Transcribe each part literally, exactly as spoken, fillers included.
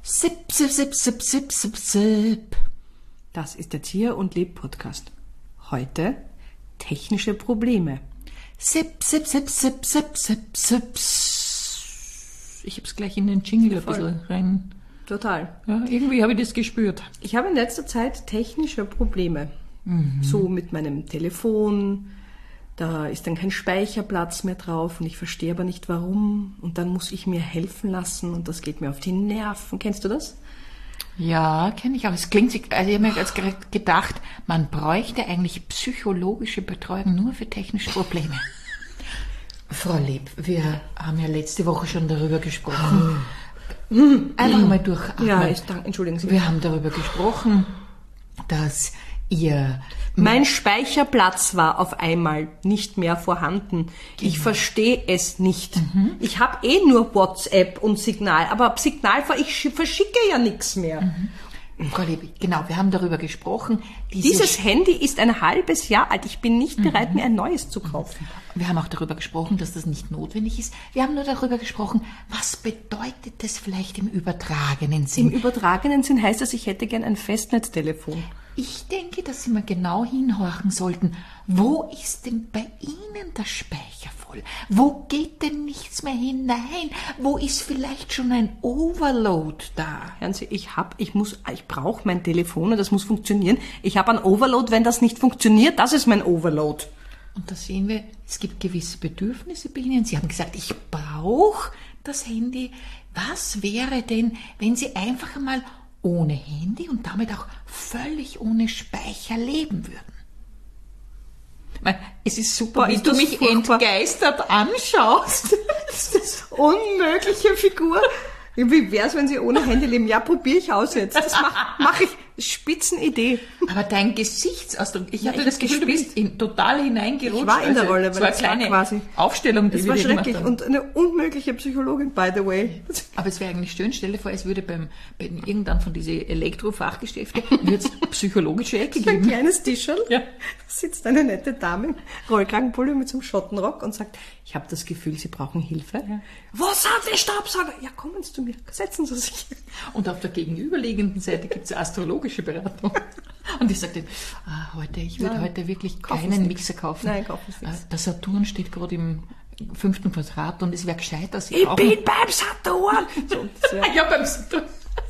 Sip, sip, sip, sip, sip, sip, sip. Das ist der Tier- und Leb-Podcast. Heute technische Probleme. Sip, sip, sip, sip, sip, sip, sip. Ich hab's gleich in den Jingle ein bisschen rein. Total. Ja, irgendwie habe ich das gespürt. Ich habe in letzter Zeit technische Probleme. Mhm. So mit meinem Telefon. Da ist dann kein Speicherplatz mehr drauf und ich verstehe aber nicht warum. Und dann muss ich mir helfen lassen und das geht mir auf die Nerven. Kennst du das? Ja, kenne ich auch. Es klingt, also ich habe mir jetzt gedacht, man bräuchte eigentlich psychologische Betreuung nur für technische Probleme. Frau Leb, wir haben ja letzte Woche schon darüber gesprochen. Einfach mal durchatmen. Ja, ich danke, entschuldigen Sie. Wir haben darüber gesprochen, dass ihr... Mein Speicherplatz war auf einmal nicht mehr vorhanden. Genau. Ich verstehe es nicht. Mhm. Ich habe eh nur WhatsApp und Signal, aber Signal, ich verschicke ja nichts mehr. Mhm. Frau Leb, genau, wir haben darüber gesprochen. Diese Dieses Handy ist ein halbes Jahr alt. Ich bin nicht bereit, mhm. mir ein neues zu kaufen. Wir haben auch darüber gesprochen, dass das nicht notwendig ist. Wir haben nur darüber gesprochen, was bedeutet das vielleicht im übertragenen Sinn? Im übertragenen Sinn heißt das, ich hätte gern ein Festnetztelefon. Ich denke, dass Sie mal genau hinhorchen sollten. Wo ist denn bei Ihnen der Speicher voll? Wo geht denn nichts mehr hinein? Wo ist vielleicht schon ein Overload da? Hören Sie, ich hab, ich muss, ich brauche mein Telefon und das muss funktionieren. Ich habe ein Overload, wenn das nicht funktioniert, das ist mein Overload. Und da sehen wir, es gibt gewisse Bedürfnisse bei Ihnen. Sie haben gesagt, ich brauche das Handy. Was wäre denn, wenn Sie einfach einmal ohne Handy und damit auch völlig ohne Speicher leben würden? Es ist super, wie du mich furchtbar entgeistert anschaust. Das ist eine unmögliche Figur. Wie wär's, wenn Sie ohne Handy leben? Ja, probiere ich aus jetzt. Das mache mach ich. Spitzenidee. Aber dein Gesichtsausdruck, ich hatte ja, das Gefühl, du bist in, total hineingerutscht. Ich war in der Rolle, also, weil es war eine quasi Aufstellung, die es wir war dir gemacht schrecklich haben. Und eine unmögliche Psychologin, by the way. Aber es wäre eigentlich schön, stell dir vor, es würde beim, bei irgendeinem von diesen Elektrofachgeschäften wird es psychologische Ecke so ein geben. Ein kleines Tischl. Ja. Da sitzt eine nette Dame im Rollkragenpulli mit so einem Schottenrock und sagt, ich habe das Gefühl, Sie brauchen Hilfe. Ja. Was hat der Staubsauger? Ja, kommen Sie zu mir, setzen Sie sich. Und auf der gegenüberliegenden Seite gibt es astrologische Beratung. Und ich sagte, ah, heute, ich würde Nein, heute wirklich keinen Mixer kaufen. Nein, kaufen Sie nichts. Der Saturn steht gerade im fünften Quadrat und es wäre gescheit, dass ich Ich auch bin beim Saturn! So, ja, beim Saturn.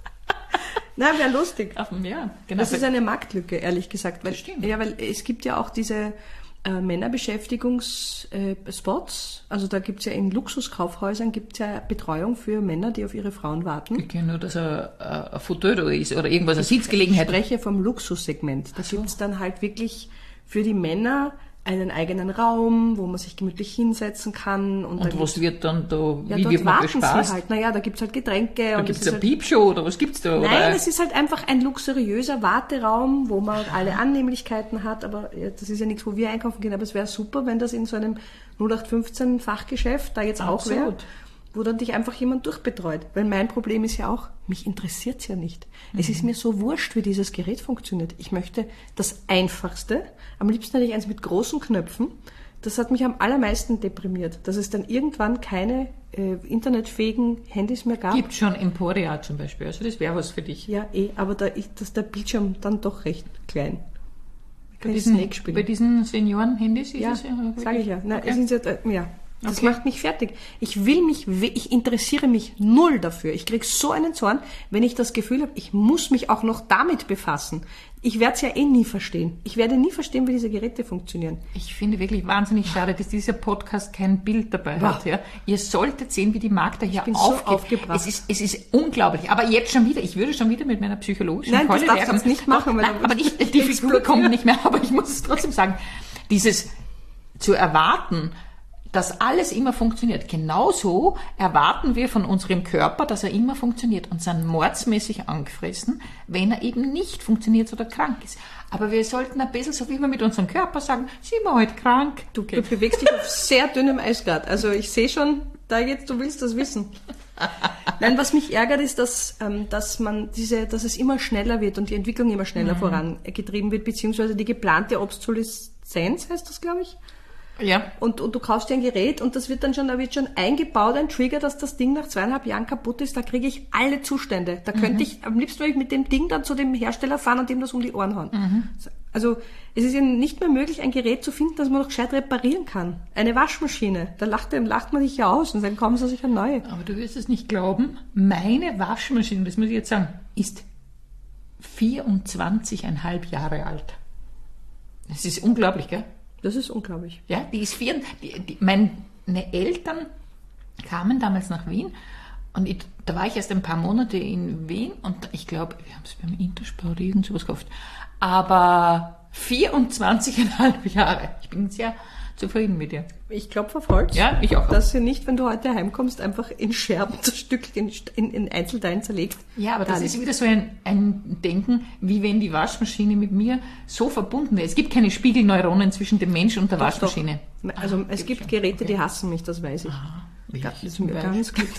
Nein, wäre lustig. Ach, ja, genau. Das ist eine Marktlücke, ehrlich gesagt. Weil, das stimmt. Ja, weil es gibt ja auch diese äh, Männerbeschäftigungsspots. Äh, also da gibt es ja in Luxuskaufhäusern gibt's ja Betreuung für Männer, die auf ihre Frauen warten. Ich kenne nur, dass er äh, ein Fauteuil ist oder irgendwas, eine Sitzgelegenheit. Ich spreche vom Luxussegment. Da so. Gibt es dann halt wirklich für die Männer einen eigenen Raum, wo man sich gemütlich hinsetzen kann. Und, und was wird dann da, ja, wie dort wird man warten bespaßt? Sie halt. Naja, da gibt's halt Getränke. Da und gibt's eine halt, Piepshow oder was gibt's da? Nein, oder? es ist halt einfach ein luxuriöser Warteraum, wo man alle Annehmlichkeiten hat. Aber ja, das ist ja nichts, wo wir einkaufen gehen. Aber es wäre super, wenn das in so einem null acht fünfzehn Fachgeschäft da jetzt auch wäre, wo dann dich einfach jemand durchbetreut. Weil mein Problem ist ja auch, mich interessiert's ja nicht. Mhm. Es ist mir so wurscht, wie dieses Gerät funktioniert. Ich möchte das Einfachste. Am liebsten hätte ich eins mit großen Knöpfen. Das hat mich am allermeisten deprimiert, dass es dann irgendwann keine äh, internetfähigen Handys mehr gab. Gibt schon Emporia zum Beispiel, also das wäre was für dich. Ja, eh, aber da ist das, der Bildschirm dann doch recht klein. Bei diesen, bei diesen Senioren-Handys ist ja, es ja sage ich ja. Nein, okay. es ist ja, ja. Das okay. macht mich fertig. Ich will mich, ich interessiere mich null dafür. Ich krieg so einen Zorn, wenn ich das Gefühl habe, ich muss mich auch noch damit befassen. Ich werde es ja eh nie verstehen. Ich werde nie verstehen, wie diese Geräte funktionieren. Ich finde wirklich wahnsinnig schade, dass dieser Podcast kein Bild dabei wow. hat. Ja. Ihr solltet sehen, wie die Magda hier ich bin aufge- so aufgebracht. Es ist, es ist unglaublich. Aber jetzt schon wieder, ich würde schon wieder mit meiner psychologischen Nein, Keule das darfst du jetzt nicht machen. Nein, aber ich, die Figur kommt nicht mehr. Aber ich muss es trotzdem sagen, dieses zu erwarten, dass alles immer funktioniert. Genauso erwarten wir von unserem Körper, dass er immer funktioniert und sind mordsmäßig angefressen, wenn er eben nicht funktioniert oder krank ist. Aber wir sollten ein bisschen, so wie wir mit unserem Körper sagen, sind wir heute krank. Du, okay. du bewegst dich auf sehr dünnem Eis gerade. Also ich sehe schon, da jetzt, du willst das wissen. Nein, was mich ärgert, ist, dass, ähm, dass man diese, dass es immer schneller wird und die Entwicklung immer schneller mhm. vorangetrieben wird, beziehungsweise die geplante Obsoleszenz, heißt das, glaube ich. Ja. Und, und du kaufst dir ein Gerät und das wird dann schon, da wird schon eingebaut, ein Trigger, dass das Ding nach zweieinhalb Jahren kaputt ist, da kriege ich alle Zustände. Da könnte mhm. ich, am liebsten würde ich mit dem Ding dann zu dem Hersteller fahren und dem das um die Ohren hauen. Mhm. Also, es ist ja nicht mehr möglich, ein Gerät zu finden, das man noch gescheit reparieren kann. Eine Waschmaschine, da lacht, lacht man dich ja aus und dann kommen sie sich eine neue. Aber du wirst es nicht glauben, meine Waschmaschine, das muss ich jetzt sagen, ist vierundzwanzig Komma fünf Jahre alt. Das ist unglaublich, gell? Das ist unglaublich. Ja, die ist vier, die, die, meine Eltern kamen damals nach Wien und ich, da war ich erst ein paar Monate in Wien und ich glaube, wir haben es beim Interspar oder irgend sowas gekauft. Aber vierundzwanzig Komma fünf Jahre. Ich bin sehr zufrieden mit dir. Ich klopfe auf Holz. Ja, ich auch. Dass sie nicht, wenn du heute heimkommst, einfach in Scherben zerstückelt, in, in, in Einzelteilen zerlegt. Ja, aber das ist wieder so ein, ein Denken, wie wenn die Waschmaschine mit mir so verbunden wäre. Es gibt keine Spiegelneuronen zwischen dem Mensch und der doch, Waschmaschine. Doch. Also ah, es gibt schon. Geräte, okay. die hassen mich, das weiß ich. Aha, das ist mir ganz gut.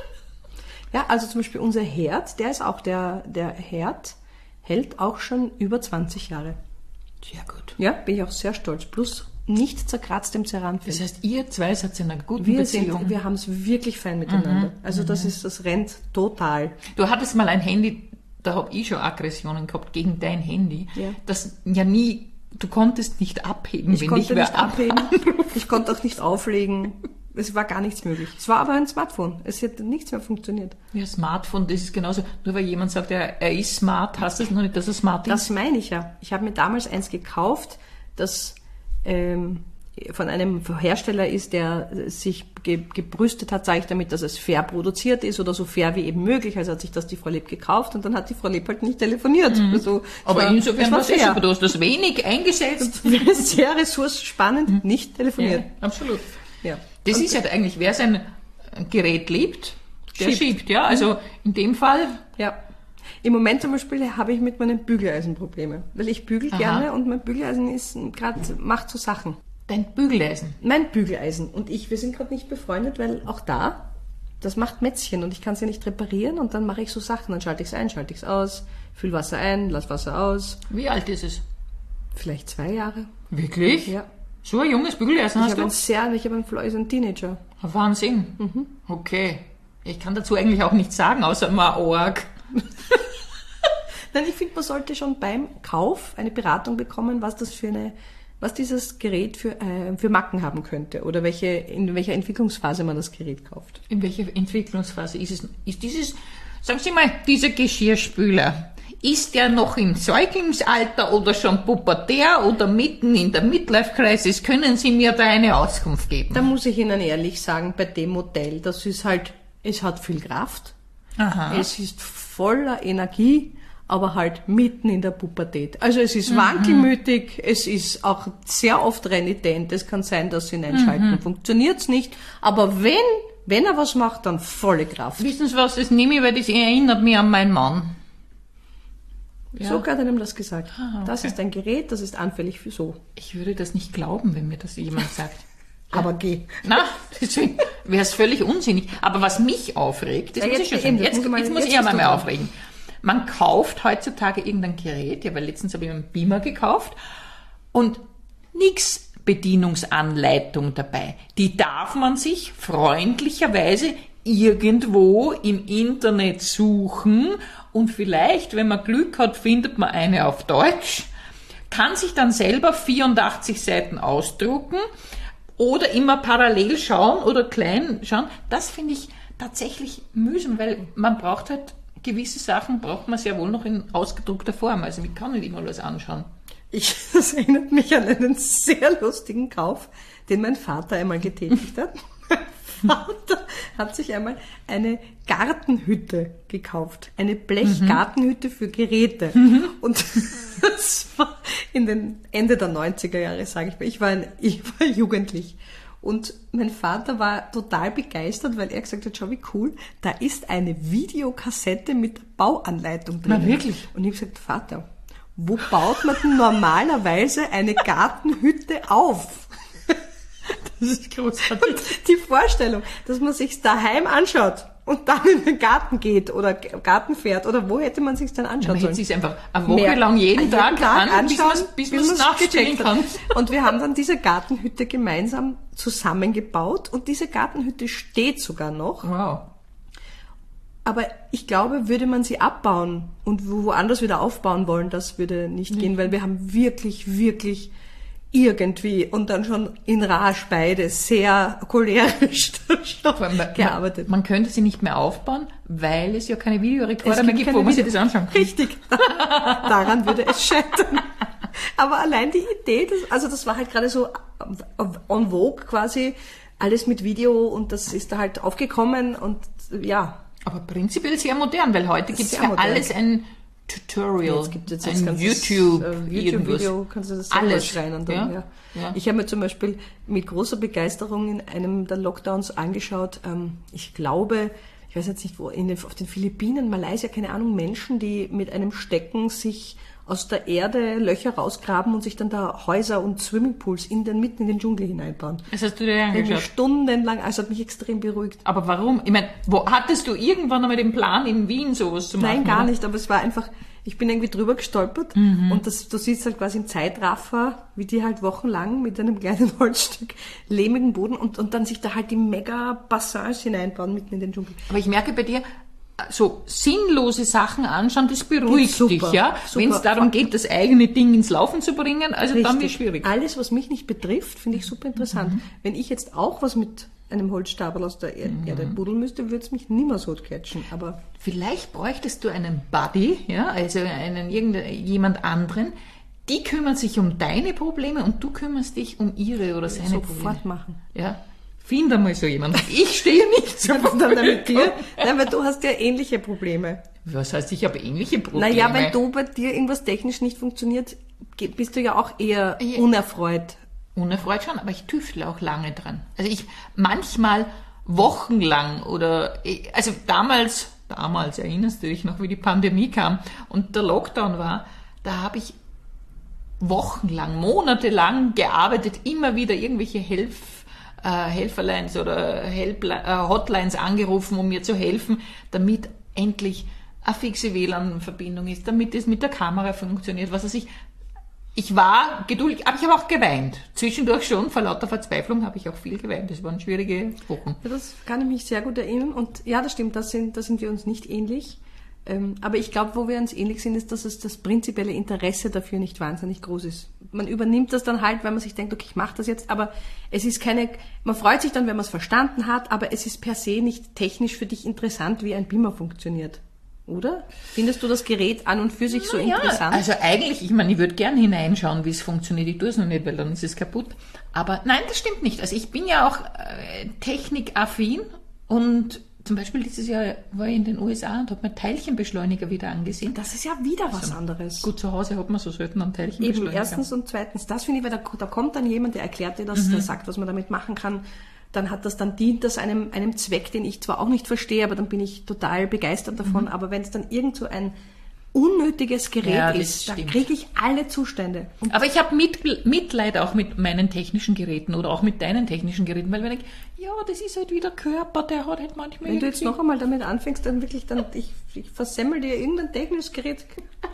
Ja, also zum Beispiel unser Herd, der ist auch, der, der Herd hält auch schon über zwanzig Jahre. Sehr gut. Ja, bin ich auch sehr stolz. Plus nicht zerkratzt im Ceranfilm. Das heißt, ihr zwei seid in einer guten wir Beziehung. Sind, wir haben es wirklich fein miteinander. Mhm. Also das ist, das rennt total. Du hattest mal ein Handy, da habe ich schon Aggressionen gehabt gegen dein Handy. Ja. Das ja nie, du konntest nicht abheben, ich wenn konnte ich nicht abheben. Ich konnte auch nicht auflegen. Es war gar nichts möglich. Es war aber ein Smartphone. Es hat nichts mehr funktioniert. Ja, Smartphone, das ist genauso. Nur weil jemand sagt, er, er ist smart, heißt das noch nicht, dass er smart ist. Das meine ich ja. Ich habe mir damals eins gekauft, das ähm, von einem Hersteller ist, der sich ge- gebrüstet hat, sage ich damit, dass es fair produziert ist oder so fair wie eben möglich. Also hat sich das die Frau Leb gekauft und dann hat die Frau Leb halt nicht telefoniert. Mhm. Also, aber war, insofern war es eh super. Du hast das wenig eingesetzt. Sehr ressourcenspannend, mhm. nicht telefoniert. Ja, absolut. Ja. Das und ist ja eigentlich, wer sein Gerät liebt, der schiebt, schiebt ja. Also in dem Fall. Ja. Im Moment zum Beispiel habe ich mit meinem Bügeleisen Probleme, weil ich bügel Aha. gerne und mein Bügeleisen ist gerade macht so Sachen. Dein Bügeleisen? Mein Bügeleisen. Und ich, wir sind gerade nicht befreundet, weil auch da, das macht Mätzchen und ich kann es ja nicht reparieren und dann mache ich so Sachen. Dann schalte ich es ein, schalte ich es aus, fülle Wasser ein, lass Wasser aus. Wie alt ist es? Vielleicht zwei Jahre. Wirklich? Ja. So ein junges Bügeleisen ich hast du? Ein sehr, ich habe einen fleißigen Teenager. Wahnsinn. Mhm. Okay. Ich kann dazu eigentlich auch nichts sagen, außer mal Org. Nein, ich finde, man sollte schon beim Kauf eine Beratung bekommen, was das für eine, was dieses Gerät für, äh, für Macken haben könnte oder welche, in welcher Entwicklungsphase man das Gerät kauft. In welcher Entwicklungsphase ist es? Ist dieses, sagen Sie mal, dieser Geschirrspüler, ist der noch im Säuglingsalter oder schon pubertär oder mitten in der Midlife-Crisis? Können Sie mir da eine Auskunft geben? Da muss ich Ihnen ehrlich sagen, bei dem Modell, das ist halt, es hat viel Kraft, Aha. es ist voller Energie, aber halt mitten in der Pubertät. Also es ist mhm. wankelmütig, es ist auch sehr oft renitent, es kann sein, dass Sie ihn einschalten, mhm. funktioniert's nicht, aber wenn, wenn er was macht, dann volle Kraft. Wissen Sie was, das nehme ich, weil das erinnert mich an meinen Mann. Ja. So hat er ihm das gesagt. Ah, okay. Das ist ein Gerät, das ist anfällig für so. Ich würde das nicht glauben, wenn mir das jemand sagt. Ja. Aber geh. Na, deswegen wäre es völlig unsinnig. Aber was mich aufregt, das ja, muss ich schon sagen. Jetzt, jetzt, jetzt muss ich ja mal mehr aufregen. Man kauft heutzutage irgendein Gerät, ja, weil letztens habe ich einen Beamer gekauft und nix Bedienungsanleitung dabei. Die darf man sich freundlicherweise irgendwo im Internet suchen und vielleicht, wenn man Glück hat, findet man eine auf Deutsch, kann sich dann selber vierundachtzig Seiten ausdrucken oder immer parallel schauen oder klein schauen. Das finde ich tatsächlich mühsam, weil man braucht halt gewisse Sachen, braucht man sehr wohl noch in ausgedruckter Form. Also ich kann nicht immer alles anschauen. Ich, das erinnert mich an einen sehr lustigen Kauf, den mein Vater einmal getätigt hat. Vater hat sich einmal eine Gartenhütte gekauft. Eine Blechgartenhütte für Geräte. Mhm. Und das war in den Ende der neunziger Jahre, sage ich mal. Ich war, ein, ich war jugendlich. Und mein Vater war total begeistert, weil er gesagt hat, schau wie cool, da ist eine Videokassette mit Bauanleitung drin. Na wirklich? Und ich habe gesagt, Vater, wo baut man denn normalerweise eine Gartenhütte auf? Das ist großartig. Und die Vorstellung, dass man sich's daheim anschaut, und dann in den Garten geht oder Garten fährt oder wo hätte man sich dann anschauen man sollen? Man hätte sich einfach eine Woche lang jeden, jeden Tag, Tag an, anschauen, bis man es nachstellen kann. Und wir haben dann diese Gartenhütte gemeinsam zusammengebaut und diese Gartenhütte steht sogar noch. Wow. Aber ich glaube, würde man sie abbauen und woanders wieder aufbauen wollen, das würde nicht mhm. gehen, weil wir haben wirklich, wirklich irgendwie und dann schon in Rage beide sehr cholerisch gearbeitet. Man, man könnte sie nicht mehr aufbauen, weil es ja keine Videorekorder mehr gibt, wo man sich das anschauen kann. Richtig. Daran würde es scheitern. Aber allein die Idee, das, also das war halt gerade so en vogue quasi, alles mit Video und das ist da halt aufgekommen und ja. Aber prinzipiell sehr modern, weil heute gibt es für modern. alles ein Tutorial, jetzt gibt es jetzt ein YouTube, äh, YouTube-Video, kannst du das selber schreien. Und dann, ja? Ja. Ja. Ich habe mir zum Beispiel mit großer Begeisterung in einem der Lockdowns angeschaut, ähm, ich glaube, ich weiß jetzt nicht wo, in den, auf den Philippinen, Malaysia, keine Ahnung, Menschen, die mit einem Stecken sich aus der Erde Löcher rausgraben und sich dann da Häuser und Swimmingpools in den, mitten in den Dschungel hineinbauen. Das hast du dir angeschaut? Stundenlang, also hat mich extrem beruhigt. Aber warum? Ich meine, wo hattest du irgendwann einmal den Plan, in Wien sowas zu machen? Nein, gar oder? nicht, aber es war einfach, ich bin irgendwie drüber gestolpert mhm. und das, du siehst halt quasi im Zeitraffer, wie die halt wochenlang mit einem kleinen Holzstück lehmigen Boden und, und dann sich da halt die mega Bassins hineinbauen mitten in den Dschungel. Aber ich merke bei dir, so sinnlose Sachen anschauen, das beruhigt super, dich, ja. Wenn es darum geht, das eigene Ding ins Laufen zu bringen, also Richtig. Dann wird es schwierig. Alles, was mich nicht betrifft, finde ich super interessant. Mhm. Wenn ich jetzt auch was mit einem Holzstapel aus der Erde mhm. buddeln müsste, würde es mich nimmer so catchen. Aber vielleicht bräuchtest du einen Buddy, ja, also einen jemand anderen, die kümmern sich um deine Probleme und du kümmerst dich um ihre oder seine sofort Probleme. Sofort machen. Ja. Find einmal so jemanden. Ich stehe nicht so dann mit dir. Nein, weil du hast ja ähnliche Probleme. Was heißt, ich habe ähnliche Probleme? Naja, wenn du bei dir irgendwas technisch nicht funktioniert, bist du ja auch eher ja. unerfreut. Unerfreut schon, aber ich tüftle auch lange dran. Also ich manchmal wochenlang oder, also damals, damals erinnerst du dich noch, wie die Pandemie kam und der Lockdown war, da habe ich wochenlang, monatelang gearbeitet, immer wieder irgendwelche Hilfe Helferlines oder Helpline, Hotlines angerufen, um mir zu helfen, damit endlich eine fixe W L A N-Verbindung ist, damit es mit der Kamera funktioniert, was weiß ich. Ich war geduldig, aber ich habe auch geweint. Zwischendurch schon, vor lauter Verzweiflung habe ich auch viel geweint. Das waren schwierige Wochen. Ja, das kann ich mich sehr gut erinnern und ja, das stimmt, da sind, da sind wir uns nicht ähnlich. Ähm, aber ich glaube, wo wir uns ähnlich sind, ist, dass es das prinzipielle Interesse dafür nicht wahnsinnig groß ist. Man übernimmt das dann halt, weil man sich denkt, okay, ich mache das jetzt, aber es ist keine, man freut sich dann, wenn man es verstanden hat, aber es ist per se nicht technisch für dich interessant, wie ein Beamer funktioniert. Oder? Findest du das Gerät an und für sich so ja, interessant? Also eigentlich, ich meine, ich würde gern hineinschauen, wie es funktioniert. Ich tue es noch nicht, weil dann ist es kaputt. Aber nein, das stimmt nicht. Also ich bin ja auch äh, technikaffin und zum Beispiel dieses Jahr war ich in den U S A und habe mir Teilchenbeschleuniger wieder angesehen. Das ist ja wieder was also, anderes. Gut, zu Hause hat man so selten einen Teilchenbeschleuniger. Eben, erstens und zweitens, das finde ich, weil da, da kommt dann jemand, der erklärt dir das, mhm. der sagt, was man damit machen kann. Dann hat das, dann dient das einem, einem Zweck, den ich zwar auch nicht verstehe, aber dann bin ich total begeistert davon. Mhm. Aber wenn es dann irgend so ein unnötiges Gerät ja, ist, dann kriege ich alle Zustände. Und aber ich habe mit, Mitleid auch mit meinen technischen Geräten oder auch mit deinen technischen Geräten, weil wenn ich, ja, das ist halt wieder Körper, der hat halt manchmal... Wenn du jetzt noch einmal damit anfängst, dann wirklich, dann ich, ich versemmel dir irgendein technisches Gerät.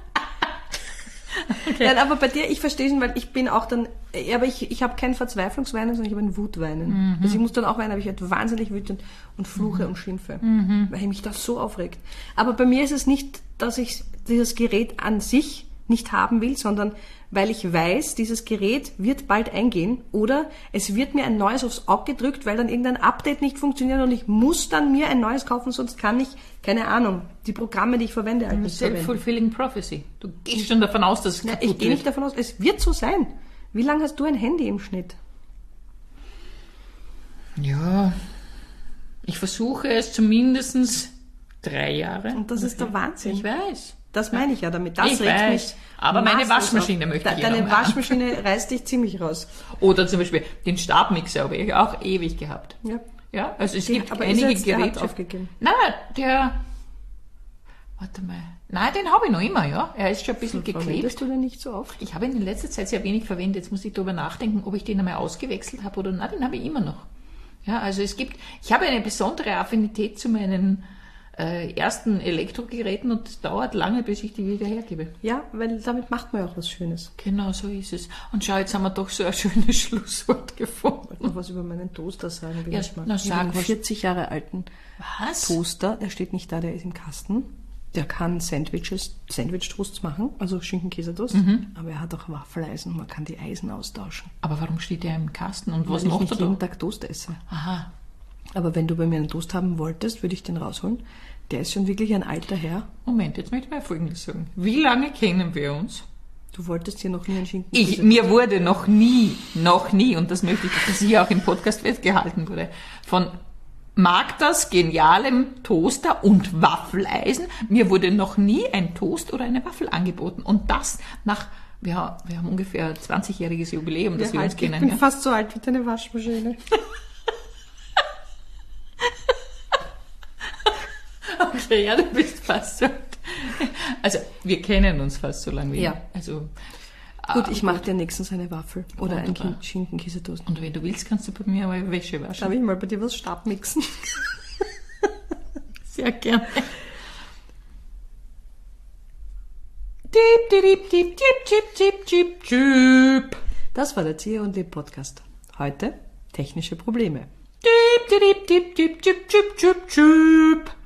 Okay. Nein, aber bei dir, ich verstehe schon, weil ich bin auch dann, aber ich, ich habe kein Verzweiflungsweinen, sondern ich habe ein Wutweinen. Mhm. Also ich muss dann auch weinen, aber ich werde wahnsinnig wütend und fluche mhm. und schimpfe, mhm. weil mich das so aufregt. Aber bei mir ist es nicht, dass ich dieses Gerät an sich nicht haben will, sondern weil ich weiß, dieses Gerät wird bald eingehen oder es wird mir ein neues aufs Auge gedrückt, weil dann irgendein Update nicht funktioniert und ich muss dann mir ein neues kaufen, sonst kann ich, keine Ahnung, die Programme, die ich verwende, halt nicht verwenden. Self-fulfilling prophecy. Du gehst schon davon aus, dass es kaputt wird. Ich gehe nicht davon aus, es wird so sein. Wie lange hast du ein Handy im Schnitt? Ja, ich versuche es zumindest drei Jahre. Und das ist der Wahnsinn. Ich weiß. Das meine ich ja damit. Das ich regt weiß. mich. Aber meine Waschmaschine möchte ich Deine ja Waschmaschine reißt dich ziemlich raus. Oder zum Beispiel den Stabmixer habe ich auch ewig gehabt. Ja. Ja, also es Den, gibt aber einige ist jetzt, Geräte. Der hat aufgegeben. Nein, der. Warte mal. Nein, den habe ich noch immer, ja. Er ist schon ein bisschen geklebt. Verwendest du den nicht so oft? Ich habe ihn in letzter Zeit sehr wenig verwendet. Jetzt muss ich darüber nachdenken, ob ich den einmal ausgewechselt habe oder nein, den habe ich immer noch. Ja, also es gibt, ich habe eine besondere Affinität zu meinen äh, ersten Elektrogeräten und es dauert lange, bis ich die wieder hergebe. Ja, weil damit macht man ja auch was Schönes. Genau, so ist es. Und schau, jetzt haben wir doch so ein schönes Schlusswort gefunden. Ich wollte noch was über meinen Toaster sagen. Ja, ich mal. na, Ich sag habe einen was. vierzig Jahre alten Was? Toaster, der steht nicht da, der ist im Kasten. Der kann Sandwiches, Sandwich-Toasts machen, also Schinken-Käse-Toast, Mhm. aber er hat auch Waffeleisen, man kann die Eisen austauschen. Aber warum steht der im Kasten und was Weil ich macht nicht er da? jeden Tag Toast esse. Aha. Aber wenn du bei mir einen Toast haben wolltest, würde ich den rausholen. Der ist schon wirklich ein alter Herr. Moment, jetzt möchte ich mal Folgendes sagen. Wie lange kennen wir uns? Du wolltest hier noch nie einen Schinken. Ich, mir wurde noch nie, noch nie, und das möchte ich, dass hier auch im Podcast festgehalten wurde, von Magdas genialem Toaster und Waffeleisen, mir wurde noch nie ein Toast oder eine Waffel angeboten. Und das nach, wir, ha- wir haben ungefähr zwanzigjähriges Jubiläum, dass Ja, wir halt, uns kennen. ich bin Ja. fast so alt wie deine Waschmaschine. Okay, ja, du bist fast so alt. Also, wir kennen uns fast so lange wie. Ja. Also, Gut, ah, ich mache dir nächstens eine Waffel oder einen Wunderbar. Kin- Schinken-Käse-Toast. Und wenn du willst, kannst du bei mir mal Wäsche waschen. Darf ich mal bei dir was Stabmixen? Sehr gerne. Diep, diep, diep, diep, diep, diep, diep, diep. Das war der Zieher und Leb Podcast. Heute technische Probleme. Diep, diep, diep, diep, diep, diep, diep, diep.